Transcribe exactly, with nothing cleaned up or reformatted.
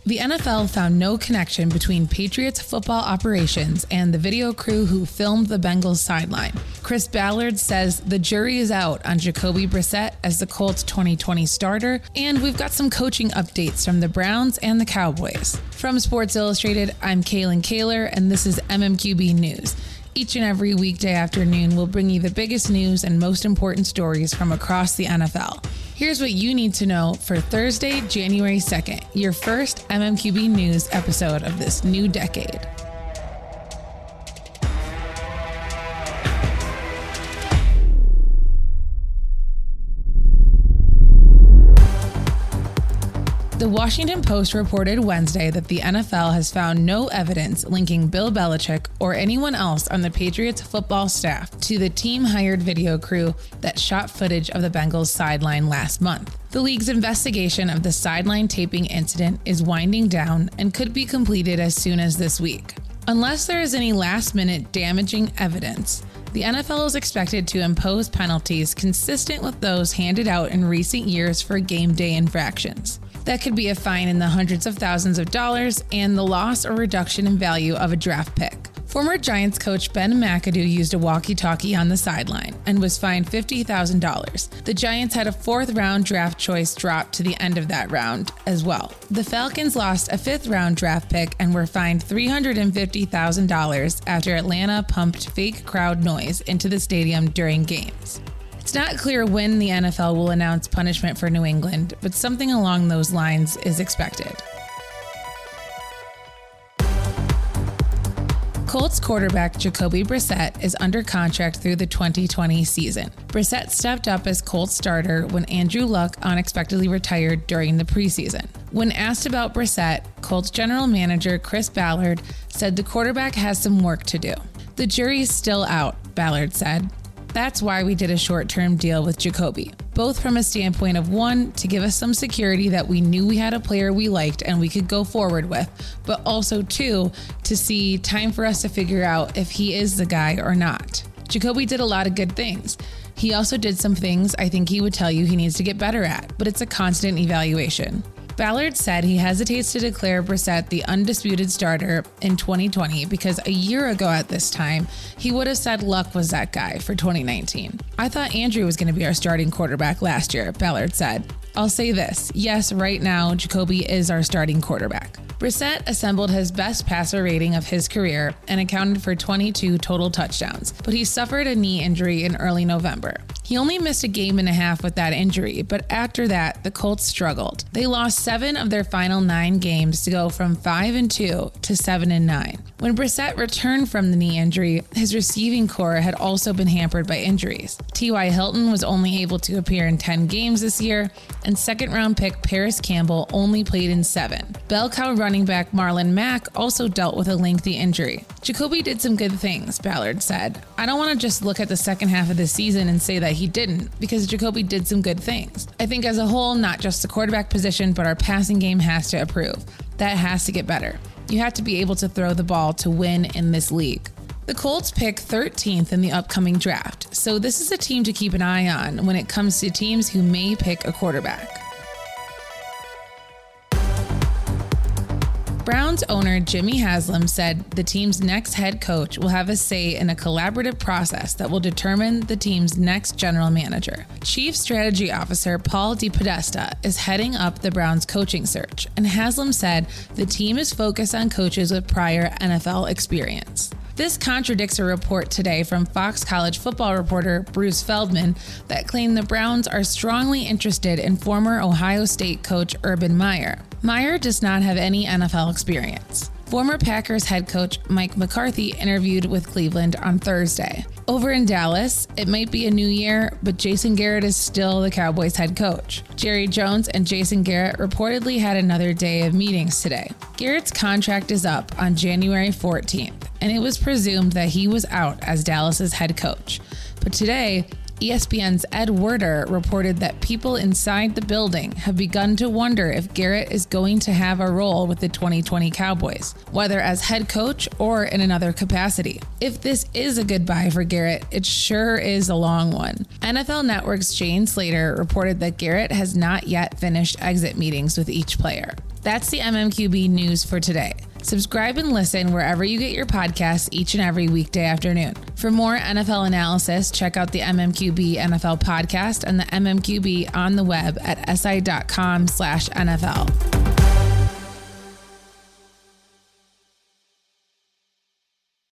The N F L found no connection between Patriots football operations and the video crew who filmed the Bengals sideline. Chris Ballard says the jury is out on Jacoby Brissett as the Colts twenty twenty starter, and we've got some coaching updates from the Browns and the Cowboys. From Sports Illustrated, I'm Kaylin Kaler, and this is M M Q B News. Each and every weekday afternoon, we'll bring you the biggest news and most important stories from across the N F L. Here's what you need to know for Thursday, January second, your first M M Q B News episode of this new decade. The Washington Post reported Wednesday that the N F L has found no evidence linking Bill Belichick or anyone else on the Patriots football staff to the team-hired video crew that shot footage of the Bengals sideline last month. The league's investigation of the sideline taping incident is winding down and could be completed as soon as this week. Unless there is any last-minute damaging evidence, the N F L is expected to impose penalties consistent with those handed out in recent years for game day infractions. That could be a fine in the hundreds of thousands of dollars and the loss or reduction in value of a draft pick. Former Giants coach Ben McAdoo used a walkie-talkie on the sideline and was fined fifty thousand dollars. The Giants had a fourth-round draft choice dropped to the end of that round as well. The Falcons lost a fifth-round draft pick and were fined three hundred fifty thousand dollars after Atlanta pumped fake crowd noise into the stadium during games. It's not clear when the N F L will announce punishment for New England, but something along those lines is expected. Colts quarterback Jacoby Brissett is under contract through the twenty twenty season. Brissett stepped up as Colts starter when Andrew Luck unexpectedly retired during the preseason. When asked about Brissett, Colts general manager Chris Ballard said the quarterback has some work to do. The jury's still out, Ballard said. That's why we did a short-term deal with Jacoby, both from a standpoint of one, to give us some security that we knew we had a player we liked and we could go forward with, but also two, to see time for us to figure out if he is the guy or not. Jacoby did a lot of good things. He also did some things I think he would tell you he needs to get better at, but it's a constant evaluation. Ballard said he hesitates to declare Brissett the undisputed starter in twenty twenty because a year ago at this time, he would have said Luck was that guy for twenty nineteen. I thought Andrew was going to be our starting quarterback last year, Ballard said. I'll say this, yes, right now, Jacoby is our starting quarterback. Brissett assembled his best passer rating of his career and accounted for twenty-two total touchdowns, but he suffered a knee injury in early November. He only missed a game and a half with that injury, but after that, the Colts struggled. They lost seven of their final nine games to go from five and two to seven and nine. When Brissett returned from the knee injury, his receiving core had also been hampered by injuries. T Y. Hilton was only able to appear in ten games this year, and second-round pick Paris Campbell only played in seven. Bell cow running back Marlon Mack also dealt with a lengthy injury. Jacoby did some good things, Ballard said. I don't want to just look at the second half of the season and say that he didn't, because Jacoby did some good things. I think as a whole, not just the quarterback position, but our passing game has to improve. That has to get better. You have to be able to throw the ball to win in this league. The Colts pick thirteenth in the upcoming draft, so this is a team to keep an eye on when it comes to teams who may pick a quarterback. Browns owner Jimmy Haslam said the team's next head coach will have a say in a collaborative process that will determine the team's next general manager. Chief Strategy Officer Paul DePodesta is heading up the Browns coaching search, and Haslam said the team is focused on coaches with prior N F L experience. This contradicts a report today from Fox College football reporter Bruce Feldman that claimed the Browns are strongly interested in former Ohio State coach Urban Meyer. Meyer does not have any N F L experience. Former Packers head coach Mike McCarthy interviewed with Cleveland on Thursday. Over in Dallas, it might be a new year, but Jason Garrett is still the Cowboys head coach. Jerry Jones and Jason Garrett reportedly had another day of meetings today. Garrett's contract is up on January fourteenth, and it was presumed that he was out as Dallas's head coach. But today, E S P N's Ed Werder reported that people inside the building have begun to wonder if Garrett is going to have a role with the twenty twenty Cowboys, whether as head coach or in another capacity. If this is a goodbye for Garrett, it sure is a long one. N F L Network's Jane Slater reported that Garrett has not yet finished exit meetings with each player. That's the M M Q B news for today. Subscribe and listen wherever you get your podcasts each and every weekday afternoon. For more N F L analysis, check out the M M Q B N F L podcast and the M M Q B on the web at si dot com slash N F L.